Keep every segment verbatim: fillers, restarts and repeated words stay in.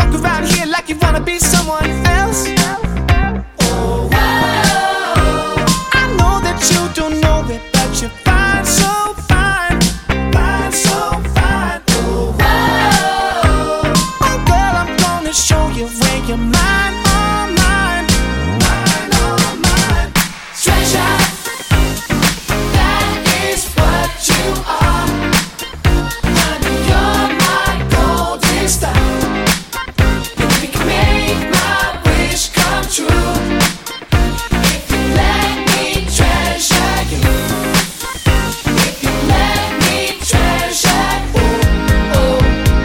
walk around here like you wanna be someone else. Oh, I know that you don't know it, but you're fine, so fine, fine, so fine. Oh, oh girl, I'm gonna show you where you're mine, oh mine, mine, oh mine. Treasure, that is what you are. Honey, you're my golden star. And we can make my wish come true if you let me treasure you. If you let me treasure you. Oh,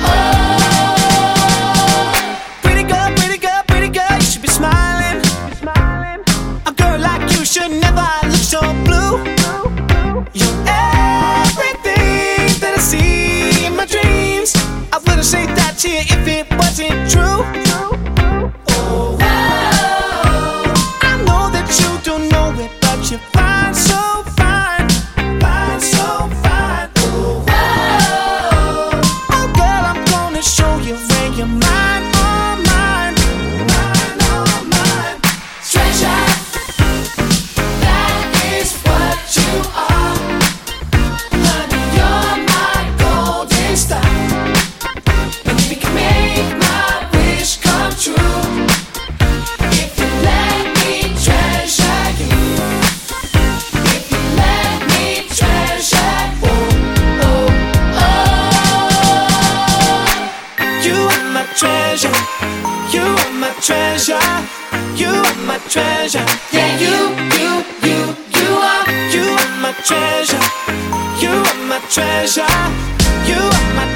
oh. Pretty girl, pretty girl, pretty girl, you should be smiling. A girl like you should never look so blue. You're everything that I see in my dreams. I wouldn't say that to you if it wasn't true. Oh, I know that you don't know it, but you're fine, so fine, fine, so fine. Oh, oh girl, I'm gonna show you where you're mine, oh mine, mine, oh mine. Treasure, that is what you are. Honey, you're my golden star. And we can make my wish come true if you let me treasure you. If you let me treasure you. Oh, oh. You are my treasure. You are my treasure. You are my treasure. Yeah, you, you, you, you are. You are my treasure. You are my treasure. You are my